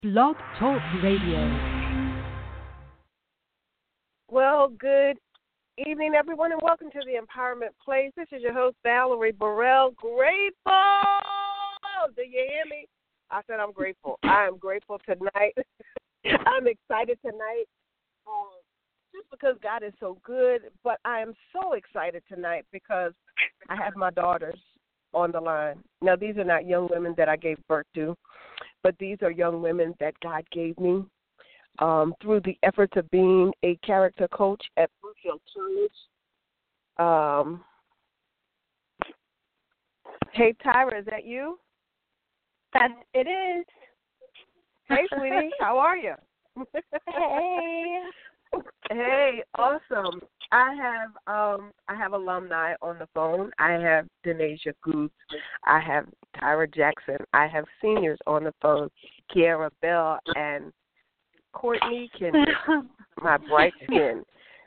Blog Talk Radio. Well, good evening, everyone, and welcome to the Empowerment Place. This is your host, Valerie Burrell. Grateful! Do you hear me? I said I'm grateful. I am grateful tonight. I'm excited tonight just because God is so good, but I am so excited tonight because I have my daughters on the line. Now, these are not young women that I gave birth to, but these are young women that God gave me through the efforts of being a character coach at Bluefield College. Hey, Tyra, is that you? It is. Hey, sweetie, how are you? Hey. Hey, awesome. I have alumni on the phone. I have Denasia Goods. I have Tyra Jackson. I have seniors on the phone, Kiara Bell and Courtney Kendrick, my bright skin.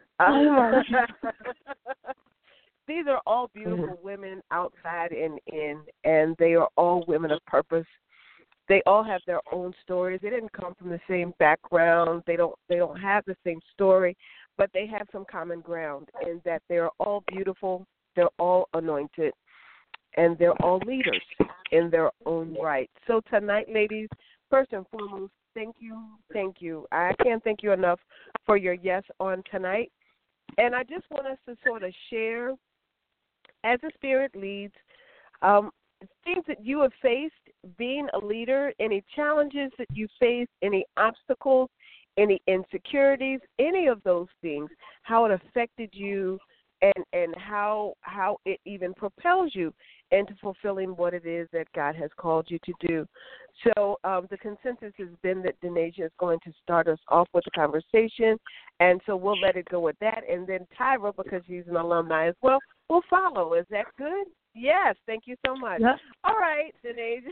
These are all beautiful women outside and in, and they are all women of purpose. They all have their own stories. They didn't come from the same background. They don't have the same story, but they have some common ground in that they're all beautiful, they're all anointed, and they're all leaders in their own right. So tonight, ladies, first and foremost, thank you. I can't thank you enough for your yes on tonight. And I just want us to sort of share, as the Spirit leads, things that you have faced being a leader, any challenges that you faced, any obstacles, any insecurities, any of those things, how it affected you and how it even propels you into fulfilling what it is that God has called you to do. So the consensus has been that Denasia is going to start us off with the conversation, and so we'll let it go with that. And then Tyra, because she's an alumni as well, will follow. Is that good? Yes, thank you so much. Yep. All right, Denasia.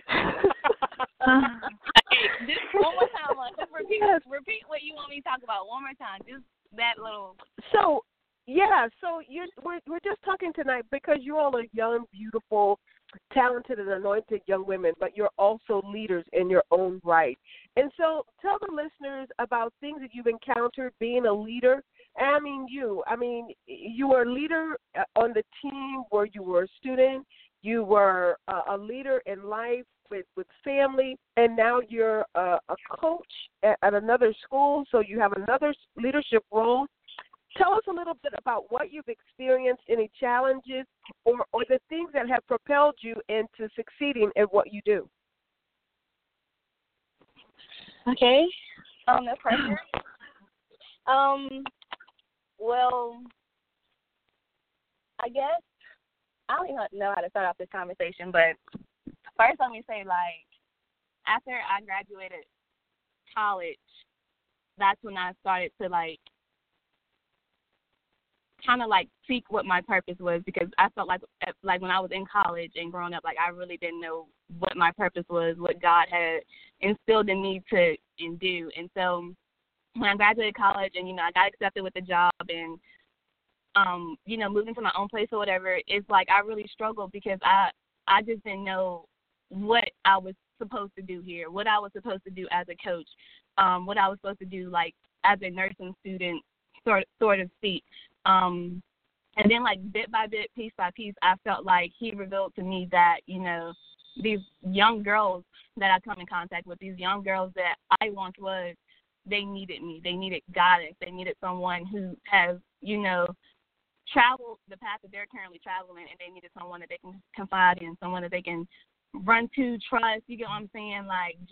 Hey, just one more time. Just repeat what you want me to talk about one more time. Just that little. So we're just talking tonight because you all are young, beautiful, talented, and anointed young women, but you're also leaders in your own right. And so tell the listeners about things that you've encountered being a leader. And you were a leader on the team where you were a student. You were a leader in life with family, and now you're a coach at another school, so you have another leadership role. Tell us a little bit about what you've experienced, any challenges, or the things that have propelled you into succeeding at what you do. Okay. No pressure. Well, I guess I don't even know how to start off this conversation, but first let me say, after I graduated college, that's when I started to, kind of seek what my purpose was, because I felt like when I was in college and growing up, I really didn't know what my purpose was, what God had instilled in me to do. And so when I graduated college and, I got accepted with the job and, moved into my own place or whatever, it's I really struggled because I just didn't know what I was supposed to do here, what I was supposed to do as a coach, what I was supposed to do, as a nursing student, sort of speak. And then, bit by bit, piece by piece, I felt like he revealed to me that, these young girls that I come in contact with, these young girls that I once was, they needed me. They needed guidance. They needed someone who has, traveled the path that they're currently traveling, and they needed someone that they can confide in, someone that they can run to, trust. You get what I'm saying?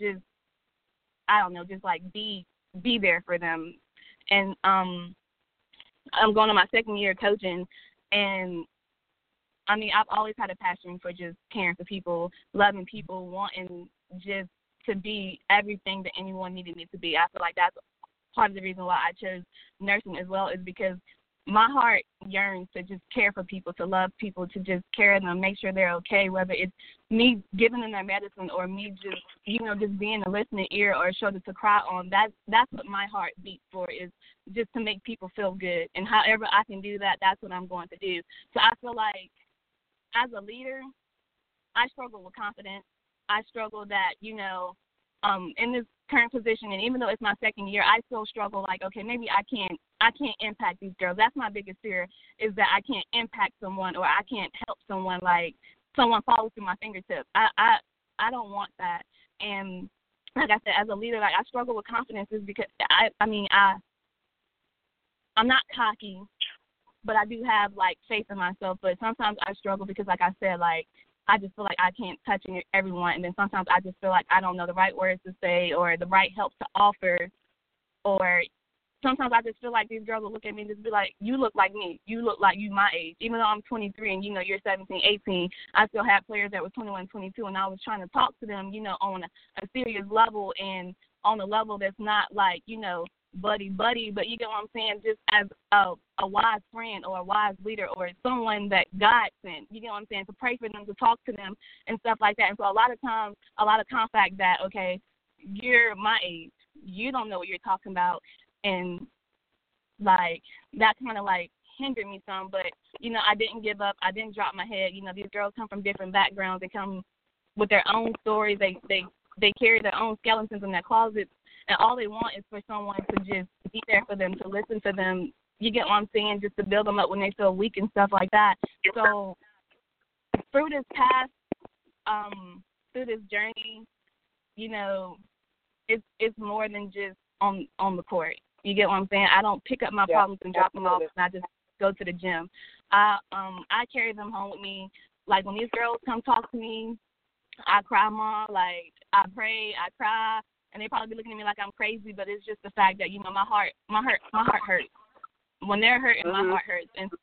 Be there for them. And I'm going on my second year coaching, and I've always had a passion for just caring for people, loving people, wanting just to be everything that anyone needed me to be. I feel like that's part of the reason why I chose nursing as well, is because my heart yearns to just care for people, to love people, to just care for them, make sure they're okay, whether it's me giving them their medicine or me just, just being a listening ear or a shoulder to cry on. That's what my heart beats for, is just to make people feel good. And however I can do that, that's what I'm going to do. So I feel like as a leader, I struggle with confidence. I struggle that, in this current position, and even though it's my second year, I still struggle. Like, okay, maybe I can't impact these girls. That's my biggest fear, is that I can't impact someone, or I can't help someone, like someone falls through my fingertips. I don't want that. And like I said, as a leader, like I struggle with confidence, is because I'm not cocky, but I do have like faith in myself. But sometimes I struggle because, like I said, like I just feel like I can't touch everyone, and then sometimes I just feel like I don't know the right words to say or the right help to offer, or sometimes I just feel like these girls will look at me and just be like, you look like me. You look like you my age. Even though I'm 23 and, you're 17, 18, I still have players that were 21, 22, and I was trying to talk to them, on a serious level, and on a level that's not like, buddy, but you get what I'm saying, just as a wise friend or a wise leader or someone that God sent, you get what I'm saying, to pray for them, to talk to them and stuff like that. And so a lot of times, a lot of conflict that, okay, you're my age, you don't know what you're talking about, and like that kind of like hindered me some. But I didn't give up, I didn't drop my head. These girls come from different backgrounds, they come with their own stories, they carry their own skeletons in their closets, and all they want is for someone to just be there for them, to listen to them. You get what I'm saying? Just to build them up when they feel weak and stuff like that. So through this past, through this journey, it's more than just on the court. You get what I'm saying? I don't pick up my problems and drop them off, and I just go to the gym. I carry them home with me. Like when these girls come talk to me, I cry more. Like I pray, I cry. And they probably be looking at me like I'm crazy, but it's just the fact that, my heart hurts. When they're hurting, my heart hurts. And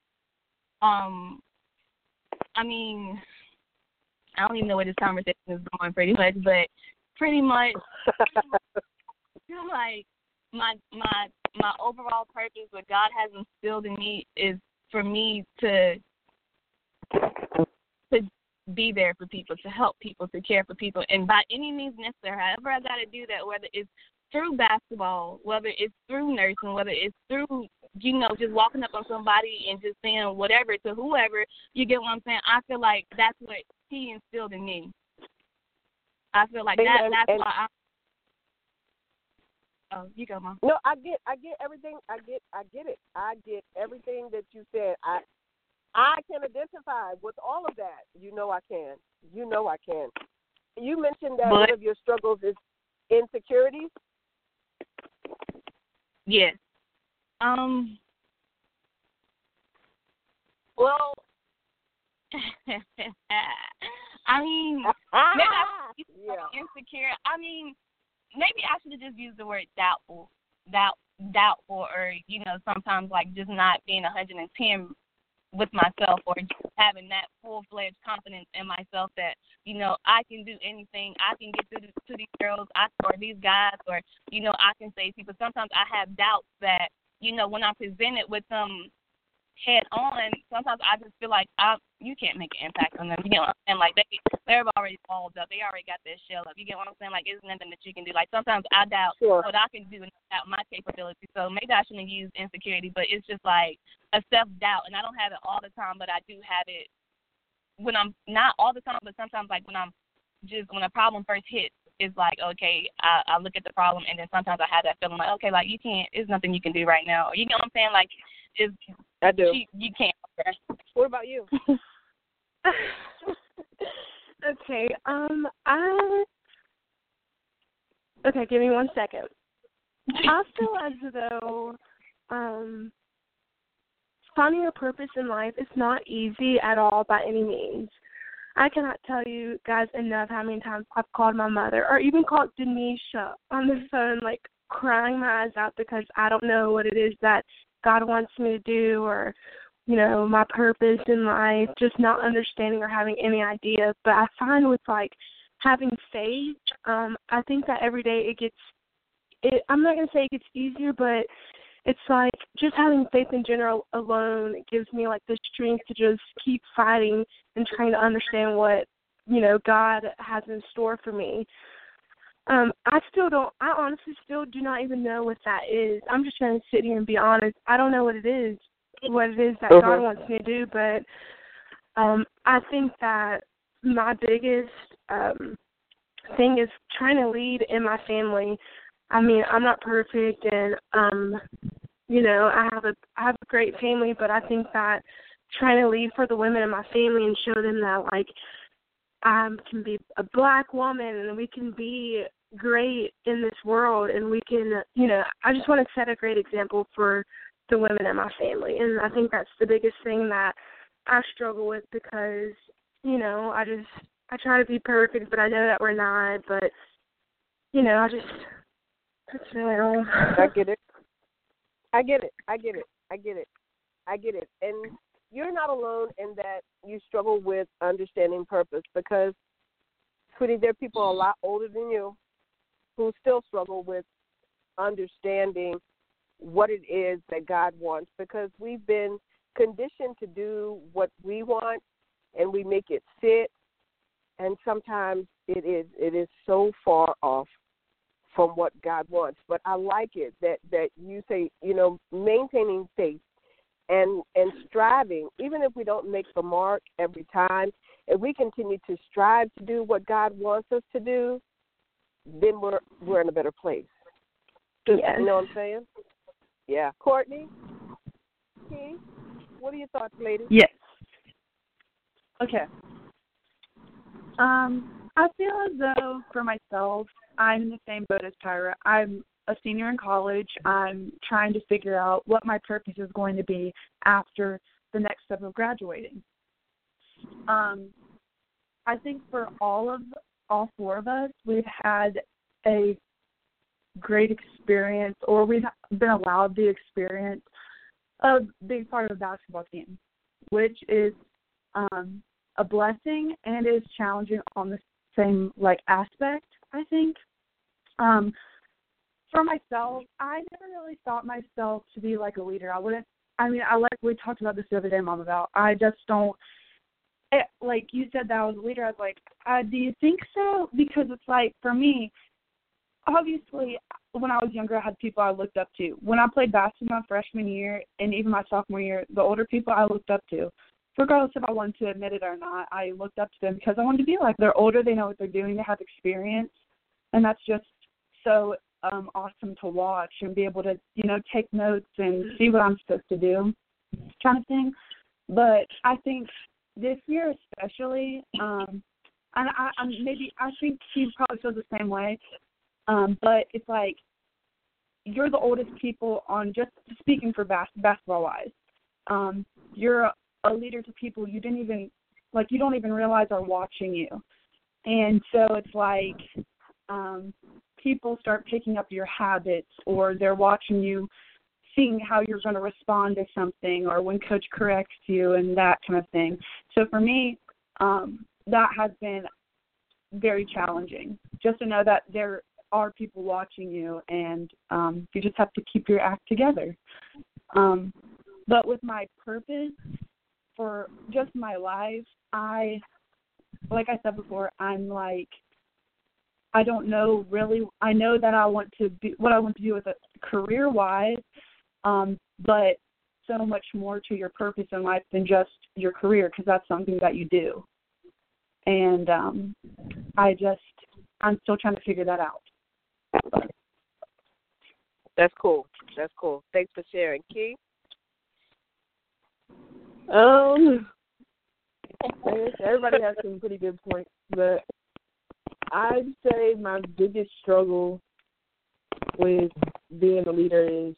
I don't even know where this conversation is going pretty much, but pretty much like my overall purpose, what God has instilled in me, is for me to be there for people, to help people, to care for people, and by any means necessary, however I got to do that, whether it's through basketball, whether it's through nursing, whether it's through, just walking up on somebody and just saying whatever to whoever, you get what I'm saying? I feel like that's what He instilled in me. I feel like that's why Oh, you go, Mom. No, I get everything. I get it. I get everything that you said. I can identify with all of that. I can. I can. You mentioned that one of your struggles is insecurities. Yes. Well, maybe I should use insecure. Maybe I should have just used the word doubtful, or sometimes like just not being 110 with myself, or just having that full-fledged confidence in myself that I can do anything. I can get to these girls, or these guys, or I can save people. Sometimes I have doubts that when I'm presented with them head on, sometimes I just feel like you can't make an impact on them. You get what I'm saying? Like they're already balled up. They already got their shell up. You get what I'm saying? Like it's nothing that you can do. Like sometimes I doubt what I can do and doubt my capability. So maybe I shouldn't use insecurity, but it's just like a self-doubt, and I don't have it all the time, but I do have it when I'm not all the time, but sometimes like when a problem first hits, it's like, okay, I look at the problem, and then sometimes I have that feeling like, okay, like you can't, there's nothing you can do right now. You know what I'm saying? Like, I do. You can't. What about you? Okay, okay, give me 1 second. I feel as though finding a purpose in life is not easy at all by any means. I cannot tell you guys enough how many times I've called my mother, or even called Denisha on the phone, like crying my eyes out because I don't know what it is that God wants me to do, or, my purpose in life, just not understanding or having any idea. But I find with, like, having faith, I think that every day I'm not going to say it gets easier, but it's like just having faith in general alone, it gives me, like, the strength to just keep fighting and trying to understand what, God has in store for me. I honestly still do not even know what that is. I'm just going to sit here and be honest. I don't know what it is that God wants me to do, but I think that my biggest thing is trying to lead in my family. I mean, I'm not perfect, and you know, I have a great family, but I think that trying to lead for the women in my family and show them that, like, I can be a black woman and we can be great in this world, and we can, you know, I just want to set a great example for the women in my family. And I think that's the biggest thing that I struggle with, because, you know, I try to be perfect, but I know that we're not. But, you know, that's really all. I get it. And you're not alone in that you struggle with understanding purpose, because, sweetie, there are people a lot older than you who still struggle with understanding what it is that God wants, because we've been conditioned to do what we want, and we make it fit, and sometimes it is so far off from what God wants. But I like it that you say, you know, maintaining faith and striving, even if we don't make the mark every time, if we continue to strive to do what God wants us to do, then we're in a better place. Yes. You know what I'm saying? Yeah. Courtney, Key, what are your thoughts, lady? Yes. Okay. I feel as though, for myself, I'm in the same boat as Tyra. I'm a senior in college. I'm trying to figure out what my purpose is going to be after the next step of graduating. I think for all four of us, we've had a great experience, or we've been allowed the experience of being part of a basketball team, which is a blessing and is challenging on the same aspect, I think. For myself, I never really thought myself to be like a leader. We talked about this the other day, Mom, about I just don't, like you said that I was a leader. I was like, do you think so? Because it's like, for me, obviously, when I was younger, I had people I looked up to. When I played basketball my freshman year and even my sophomore year, the older people I looked up to, regardless if I wanted to admit it or not, I looked up to them because I wanted to be like, they're older, they know what they're doing, they have experience, and that's just so awesome to watch and be able to, you know, take notes and see what I'm supposed to do, kind of thing. But I think this year especially, and I think he probably feels the same way, but it's like you're the oldest people on, just speaking for basketball-wise. You're a leader to people you don't even realize are watching you. And so it's like people start picking up your habits, or they're watching you, seeing how you're going to respond to something, or when coach corrects you and that kind of thing. So for me, that has been very challenging, just to know that there are people watching you, and you just have to keep your act together. But with my purpose for just my life, like I said before, I'm like, I don't know really. I know that I want to be what I want to do with it career-wise, but so much more to your purpose in life than just your career, because that's something that you do. And I'm still trying to figure that out. But. That's cool. Thanks for sharing. Key? Everybody has some pretty good points, but I'd say my biggest struggle with being a leader is,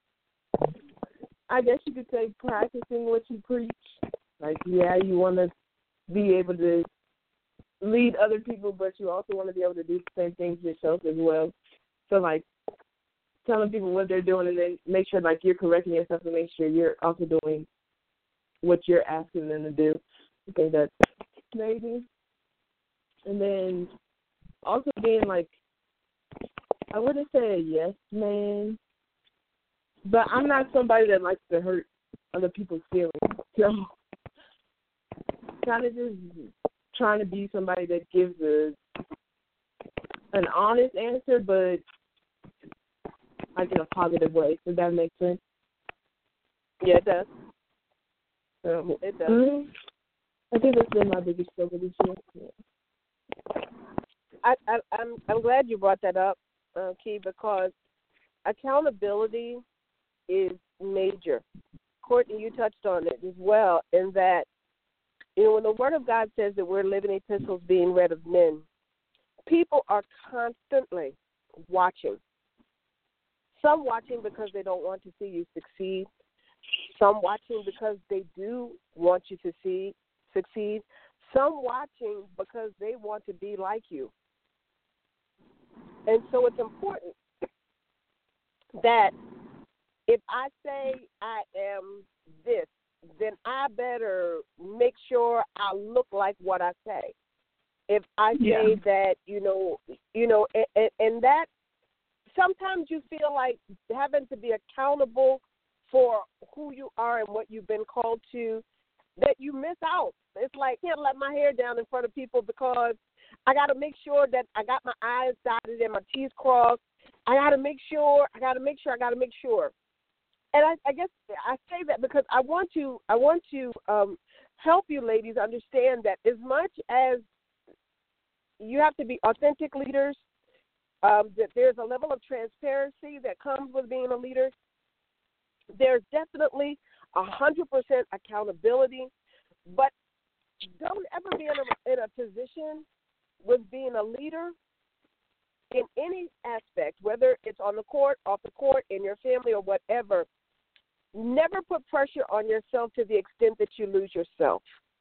I guess you could say, practicing what you preach. Like, yeah, you want to be able to lead other people, but you also want to be able to do the same things yourself as well. So, like, telling people what they're doing, and then make sure, like, you're correcting yourself and make sure you're also doing what you're asking them to do. I think that's maybe. And then also being, like, I wouldn't say a yes man, but I'm not somebody that likes to hurt other people's feelings. So kind of just trying to be somebody that gives an honest answer, but like in a positive way. Does that make sense? Yeah, it does. It does. I think that's been my biggest struggle this year. Yeah. I'm glad you brought that up, Key, because accountability is major. Courtney, you touched on it as well, in that, when the Word of God says that we're living epistles being read of men, people are constantly watching. Some watching because they don't want to see you succeed. Some watching because they do want you to succeed. Some watching because they want to be like you. And so it's important that if I say I am this, then I better make sure I look like what I say. If I say that, and that sometimes you feel like having to be accountable for who you are and what you've been called to, that you miss out. It's like, I can't let my hair down in front of people because I got to make sure that I got my I's dotted and my T's crossed. I got to make sure. And I guess I say that because I want to help you ladies understand that as much as you have to be authentic leaders, that there's a level of transparency that comes with being a leader. There's definitely 100% accountability, but don't ever be in a position with being a leader in any aspect, whether it's on the court, off the court, in your family, or whatever. Never put pressure on yourself to the extent that you lose yourself.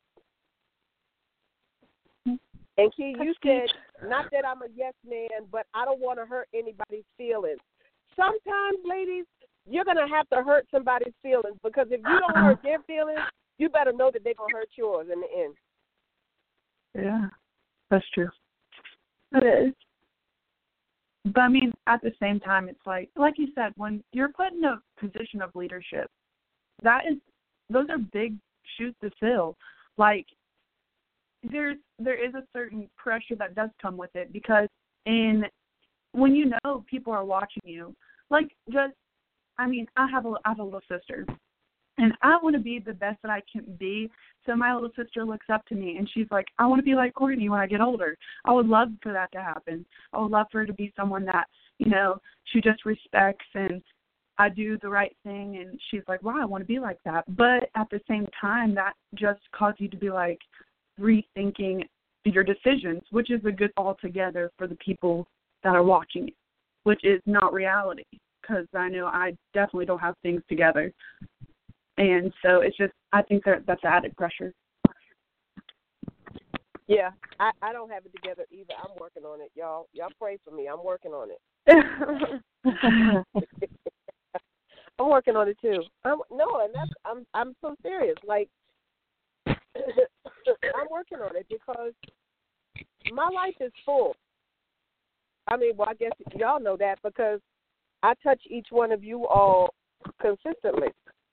And Key, you said, not that I'm a yes man, but I don't want to hurt anybody's feelings. Sometimes, ladies, you're going to have to hurt somebody's feelings, because if you don't hurt their feelings, you better know that they're going to hurt yours in the end. Yeah, that's true. It is. But, I mean, at the same time, it's like you said, when you're put in a position of leadership, those are big shoes to fill. Like, there is a certain pressure that does come with it, because when you know people are watching you, I have a little sister, and I want to be the best that I can be. So my little sister looks up to me, and she's like, I want to be like Courtney when I get older. I would love for that to happen. I would love for her to be someone that, she just respects, and I do the right thing. And she's like, wow, I want to be like that. But at the same time, that just causes you to be like rethinking your decisions, which is a good altogether for the people that are watching it, which is not reality, because I know I definitely don't have things together. And so it's just, I think that's added pressure. Yeah, I don't have it together either. I'm working on it, y'all. Y'all pray for me. I'm working on it. I'm working on it too. I'm so serious. Like, I'm working on it because my life is full. I mean, well, I guess y'all know that because I touch each one of you all consistently.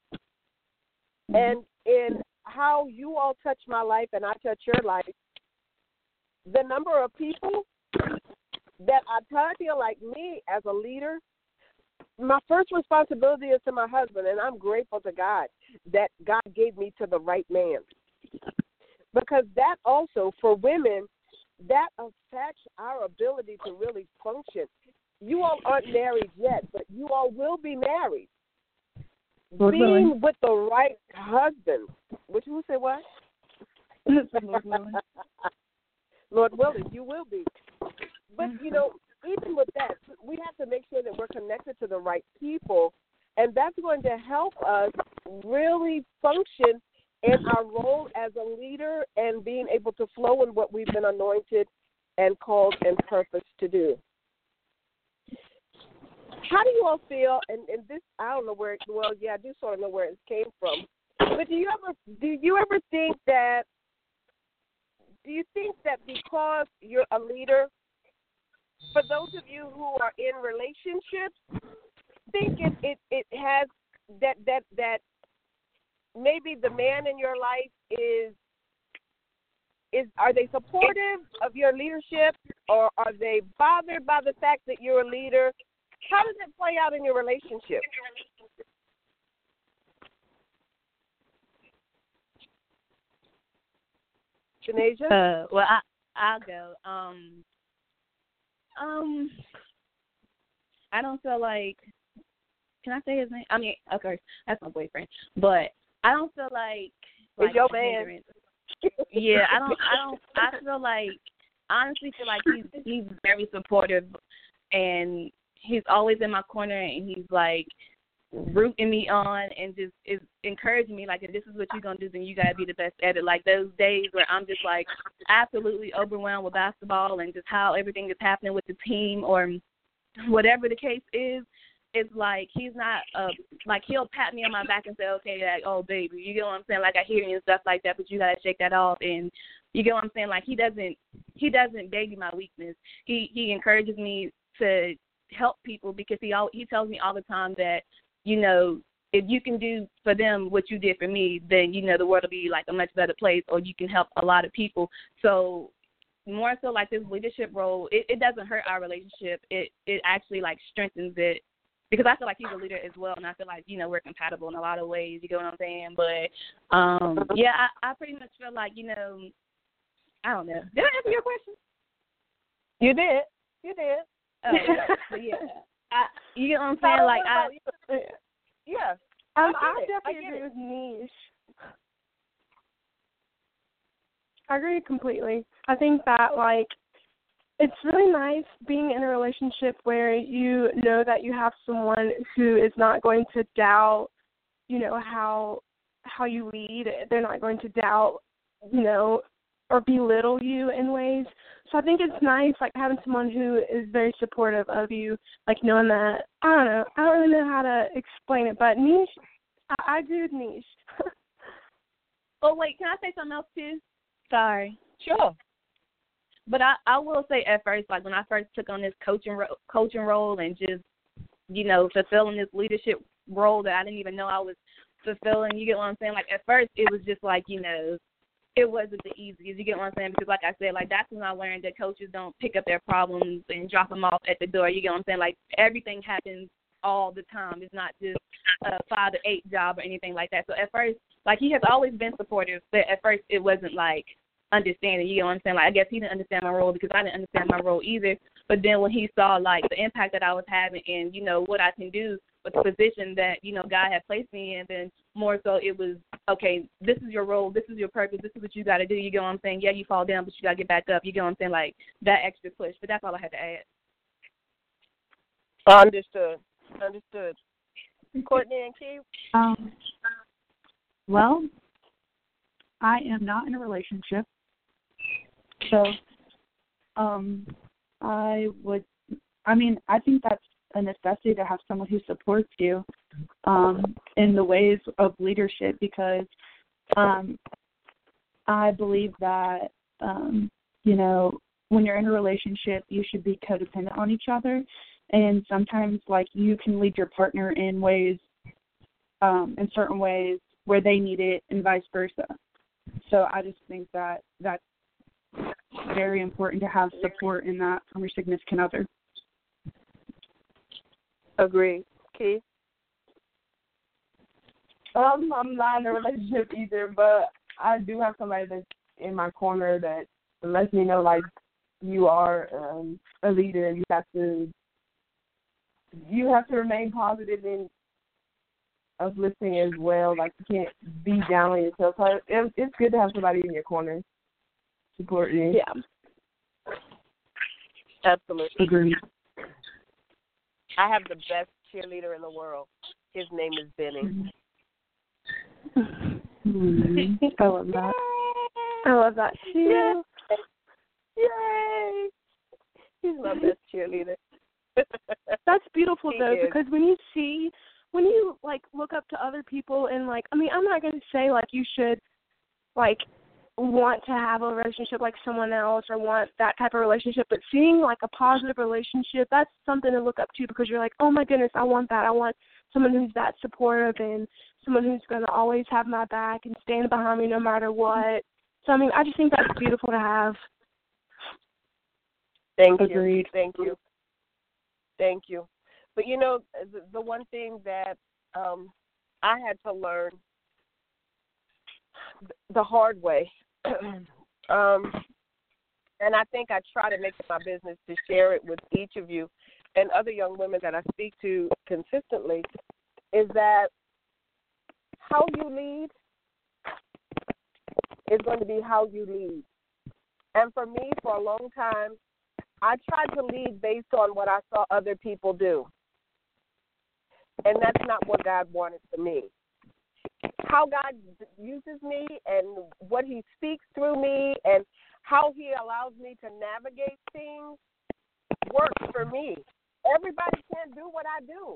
And in how you all touch my life and I touch your life, the number of people that I touch feel like me as a leader, my first responsibility is to my husband, and I'm grateful to God that God gave me to the right man. Because that also, for women, that affects our ability to really function. You all aren't married yet, but you all will be married. Lord Being willing. with the right husband. Would you say what? Lord willing. Lord willing, you will be. But, even with that, we have to make sure that we're connected to the right people, and that's going to help us really function in our role as a leader and being able to flow in what we've been anointed and called and purposed to do. How do you all feel, and this, I don't know where, I do sort of know where it came from, but do you ever think that, because you're a leader, for those of you who are in relationships, think it has that maybe the man in your life are they supportive of your leadership, or are they bothered by the fact that you're a leader? How does it play out in your relationship? Janasia? Well, I'll go. I don't feel like. Can I say his name? I mean, okay, that's my boyfriend, but I don't feel like It's your a man. hindrance. Yeah, I feel like, honestly feel like he's very supportive, and he's always in my corner, and he's like rooting me on and just is encouraging me, like, if this is what you're going to do, then you got to be the best at it. Like, those days where I'm just, like, absolutely overwhelmed with basketball and just how everything is happening with the team or whatever the case is, it's like he's not, like, he'll pat me on my back and say, okay, like, oh, baby, you get what I'm saying? Like, I hear you and stuff like that, but you got to shake that off. And you get what I'm saying? Like, he doesn't baby my weakness. He encourages me to help people because he tells me all the time that, you know, if you can do for them what you did for me, then, you know, the world will be, like, a much better place, or you can help a lot of people. So more so, like, this leadership role, it doesn't hurt our relationship. It actually, like, strengthens it because I feel like he's a leader as well, and I feel like, you know, we're compatible in a lot of ways. You get what I'm saying? But, yeah, I pretty much feel like, you know, I don't know. Did I answer your question? You did. You did. Oh, but yeah. You get what I'm saying? Like, yeah. I definitely agree with Niche. I agree completely. I think that, like, it's really nice being in a relationship where you know that you have someone who is not going to doubt, you know, how you lead. They're not going to doubt, you know, or belittle you in ways. So I think it's nice, like, having someone who is very supportive of you, like, knowing that, I don't know, I don't really know how to explain it, but Niche, I agree with Niche. Oh, wait, can I say something else, too? Sorry. Sure. But I will say at first, like, when I first took on this coaching role and just, you know, fulfilling this leadership role that I didn't even know I was fulfilling, you get what I'm saying? Like, at first, it was just like, you know, it wasn't the easiest. You get what I'm saying? Because, like I said, like, that's when I learned that coaches don't pick up their problems and drop them off at the door. You get what I'm saying? Like, everything happens all the time. It's not just a 5 to 8 job or anything like that. So at first, like, he has always been supportive, but at first it wasn't, like, understanding. You know what I'm saying? Like, I guess he didn't understand my role because I didn't understand my role either. But then when he saw, like, the impact that I was having and, you know, what I can do with the position that, you know, God had placed me in, then more so it was, okay, this is your role, this is your purpose, this is what you got to do. You get what I'm saying? Yeah, you fall down, but you got to get back up. You get what I'm saying? Like, that extra push. But that's all I had to add. Understood. Courtney and Keith? Well, I am not in a relationship. So, I think that's a necessity to have someone who supports you in the ways of leadership because I believe that, you know, when you're in a relationship, you should be codependent on each other. And sometimes, like, you can lead your partner in ways, in certain ways where they need it and vice versa. So I just think that that's very important to have support in that from your significant other. Agree. Keith? I'm not in a relationship either, but I do have somebody that's in my corner that lets me know, like, you are a leader and you have to remain positive and uplifting as well. Like, you can't be down on yourself. So it's good to have somebody in your corner support you. Yeah. Absolutely. Agreed. I have the best cheerleader in the world. His name is Benny. I love that. I love that too. Yay! He's my best cheerleader. That's beautiful He though, is. because when you like look up to other people and, like, I mean, I'm not going to say, like, you should, like, want to have a relationship like someone else or want that type of relationship, but seeing, like, a positive relationship, that's something to look up to because you're like, oh my goodness, I want that. I want someone who's that supportive and someone who's going to always have my back and stand behind me no matter what. So, I mean, I just think that's beautiful to have. Thank Agreed. you. Thank you. But, you know, the one thing that I had to learn the hard way, And I think I try to make it my business to share it with each of you and other young women that I speak to consistently, is that how you lead is going to be how you lead. And for me, for a long time, I tried to lead based on what I saw other people do. And that's not what God wanted for me. How God uses me and what he speaks through me and how he allows me to navigate things works for me. Everybody can't do what I do.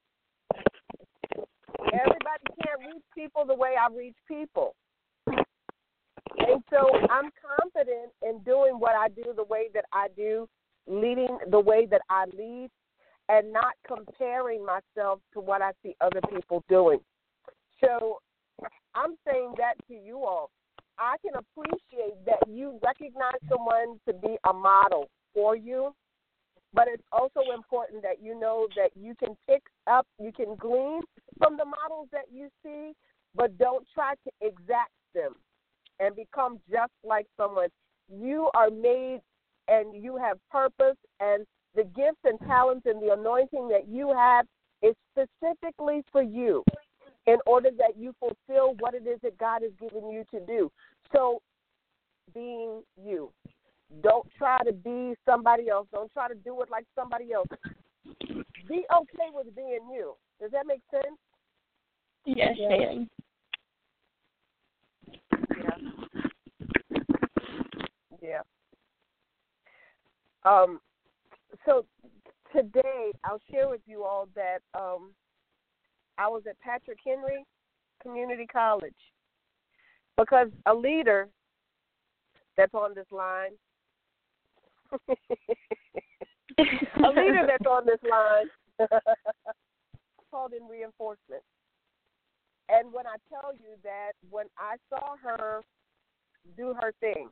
Everybody can't reach people the way I reach people. And so I'm confident in doing what I do the way that I do, leading the way that I lead, and not comparing myself to what I see other people doing. So I'm saying that to you all. I can appreciate that you recognize someone to be a model for you, but it's also important that you know that you can pick up, you can glean from the models that you see, but don't try to exact them and become just like someone. You are made and you have purpose, and the gifts and talents and the anointing that you have is specifically for you in order that you fulfill what it is that God has given you to do. So being you. Don't try to be somebody else. Don't try to do it like somebody else. Be okay with being you. Does that make sense? Yes, Shan. Yeah. So today I'll share with you all that I was at Patrick Henry Community College because a leader that's on this line, called in reinforcement. And when I tell you that when I saw her do her thing,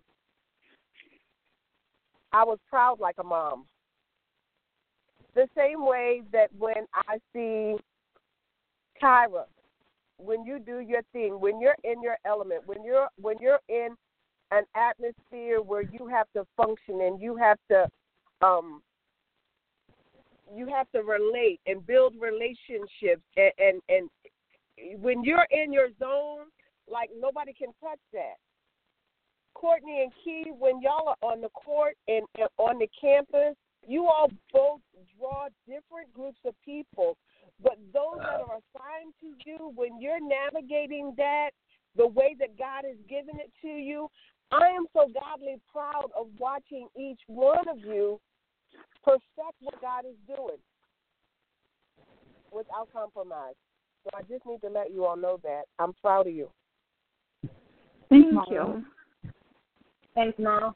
I was proud like a mom. The same way that when I see Kyra, when you do your thing, when you're in your element, when you're in an atmosphere where you have to function and you have to relate and build relationships, and when you're in your zone, like nobody can touch that. Courtney and Key, when y'all are on the court and on the campus, you all both draw different groups of people, but those that are assigned to you, when you're navigating that the way that God has given it to you, I am so godly proud of watching each one of you perfect what God is doing without compromise. So I just need to let you all know that. I'm proud of you. Thank you. Thanks, Mom.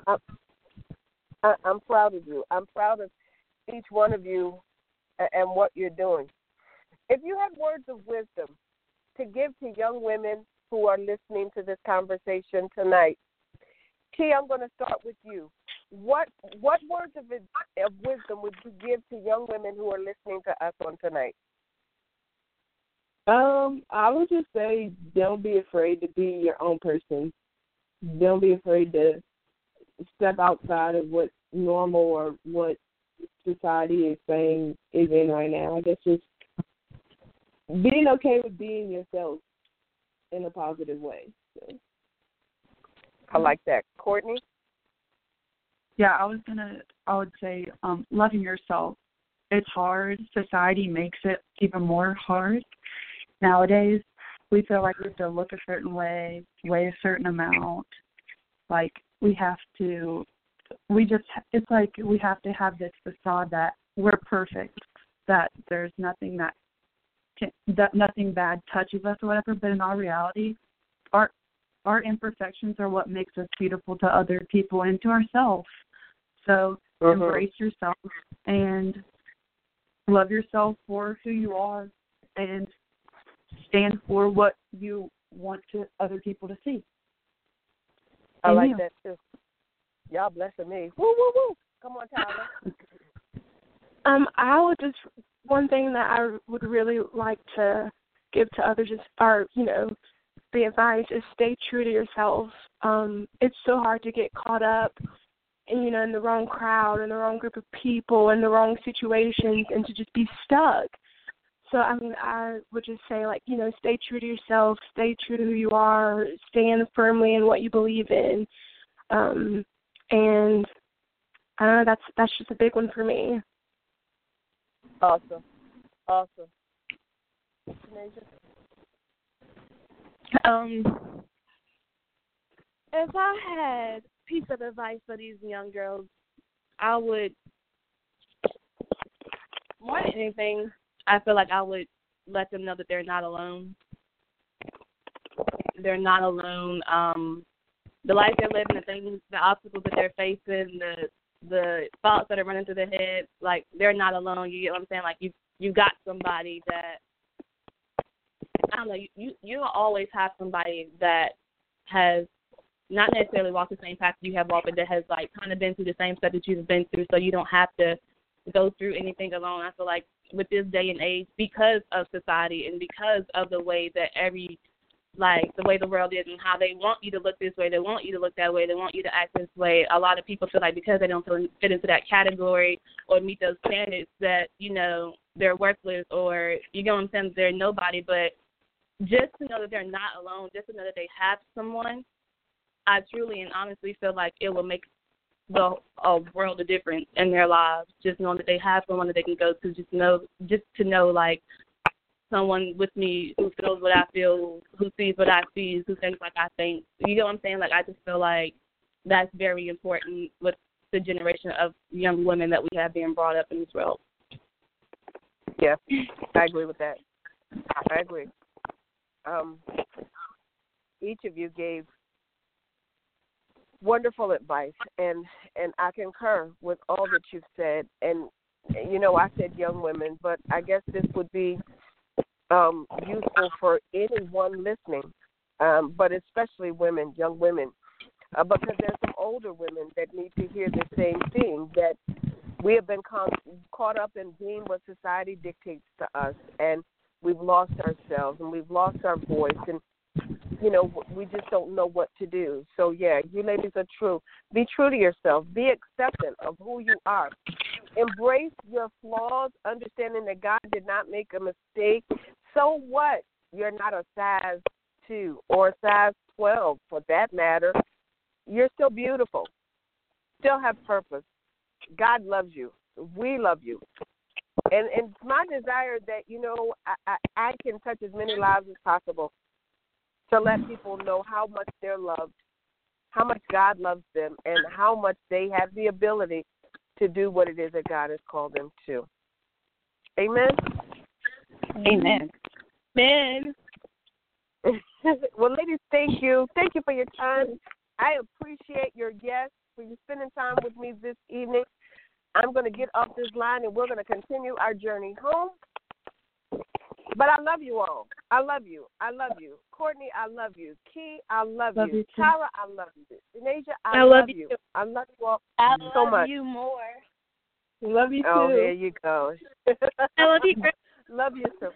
I'm proud of you. I'm proud of each one of you and what you're doing. If you have words of wisdom to give to young women who are listening to this conversation tonight, Key, I'm going to start with you. What words of wisdom would you give to young women who are listening to us on tonight? I would just say don't be afraid to be your own person. Don't be afraid to step outside of what's normal or what society is saying is in right now. I guess just being okay with being yourself in a positive way. So. I like that. Courtney? Yeah, I would say loving yourself. It's hard. Society makes it even more hard. Nowadays, we feel like we have to look a certain way, weigh a certain amount. Like it's like we have to have this facade that we're perfect, that there's nothing that nothing bad touches us or whatever. But in our reality, our imperfections are what makes us beautiful to other people and to ourselves. So embrace yourself and love yourself for who you are and stand for what you want other people to see. I like that too. Y'all blessing me. Woo, woo, woo. Come on, Tyler. I would one thing that I would really like to give to others is, the advice is stay true to yourself. It's so hard to get caught up and in the wrong crowd, in the wrong group of people, in the wrong situations, and to just be stuck. So, I would just say, stay true to yourself, stay true to who you are, stand firmly in what you believe in. And I don't know, that's just a big one for me. Awesome. If I had a piece of advice for these young girls, I would, more than anything, I feel like I would let them know that they're not alone. They're not alone. The life they're living, the things, the obstacles that they're facing, the thoughts that are running through their head, they're not alone. You get what I'm saying? You got somebody that, I don't know, you always have somebody that has not necessarily walked the same path you have walked, but that has, kind of been through the same stuff that you've been through, so you don't have to go through anything alone. I feel like with this day and age, because of society and because of the way that the way the world is and how they want you to look this way, they want you to look that way, they want you to act this way, a lot of people feel like because they don't fit into that category or meet those standards that, they're worthless, or, you know what I'm saying, they're nobody. But just to know that they're not alone, just to know that they have someone, I truly and honestly feel like it will make a world of difference in their lives, just knowing that they have someone that they can go to, just to know someone with me who feels what I feel, who sees what I see, who thinks like I think. You know what I'm saying? I just feel like that's very important with the generation of young women that we have being brought up in this world. Yeah, I agree with that. I agree. Each of you gave wonderful advice, and I concur with all that you've said. And, I said young women, but I guess this would be useful for anyone listening, but especially women, young women, because there's some older women that need to hear the same thing, that we have been caught up in being what society dictates to us, and we've lost ourselves, and we've lost our voice, and we just don't know what to do. So, yeah, you ladies are true. Be true to yourself. Be accepting of who you are. Embrace your flaws, understanding that God did not make a mistake. So what? You're not a size 2 or a size 12, for that matter. You're still beautiful. Still have purpose. God loves you. We love you. And it's my desire that, I can touch as many lives as possible to let people know how much they're loved, how much God loves them, and how much they have the ability to do what it is that God has called them to. Amen? Amen. Man. Well, ladies, thank you. Thank you for your time. I appreciate your guests, for you spending time with me this evening. I'm going to get off this line, and we're going to continue our journey home. But I love you all. I love you. I love you. Courtney, I love you. Key, I love you. Tara, I love you. Denasia, I love you. I love you all so much. I love you more. Love you too. Oh, there you go. I love you. Love you too.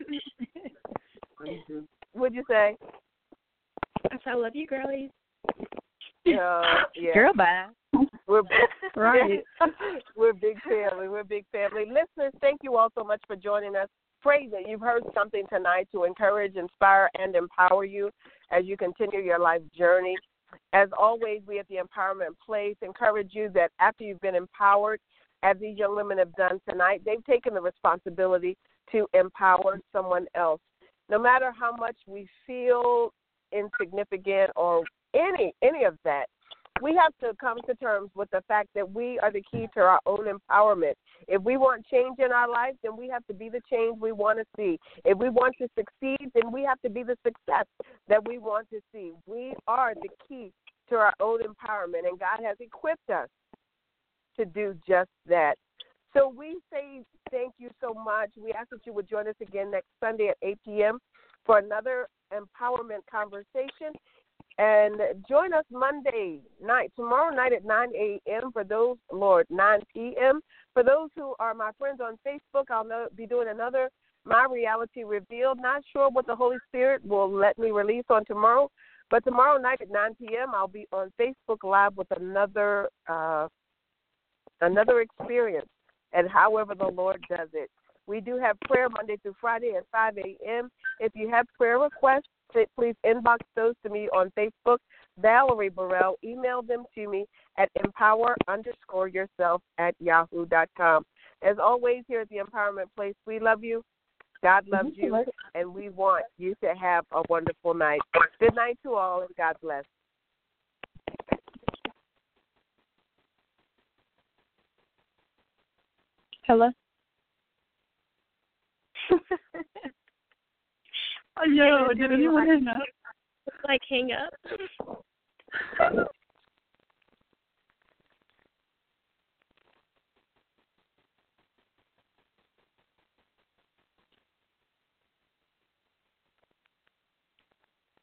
What'd you say? I love you, girlies. Yeah. Girl, bye. We're right. We're big family. We're big family. Listeners, thank you all so much for joining us. Pray that you've heard something tonight to encourage, inspire, and empower you as you continue your life journey. As always, we at the Empowerment Place encourage you that after you've been empowered, as these young women have done tonight, they've taken the responsibility to empower someone else. No matter how much we feel insignificant or any of that, we have to come to terms with the fact that we are the key to our own empowerment. If we want change in our life, then we have to be the change we want to see. If we want to succeed, then we have to be the success that we want to see. We are the key to our own empowerment, and God has equipped us to do just that. So we say thank you so much. We ask that you would join us again next Sunday at 8 p.m. for another empowerment conversation. And join us Monday night, tomorrow night at 9 a.m. for those, 9 p.m. For those who are my friends on Facebook, I'll be doing another My Reality Revealed. Not sure what the Holy Spirit will let me release on tomorrow, but tomorrow night at 9 p.m. I'll be on Facebook Live with another another experience, and however the Lord does it. We do have prayer Monday through Friday at 5 a.m. If you have prayer requests, please inbox those to me on Facebook, Valerie Burrell. Email them to me at empower_yourself@yahoo.com. As always, here at the Empowerment Place, we love you, God loves you, and we want you to have a wonderful night. Good night to all, and God bless. Hello? Oh, no, did anyone hang up? Like, hang up?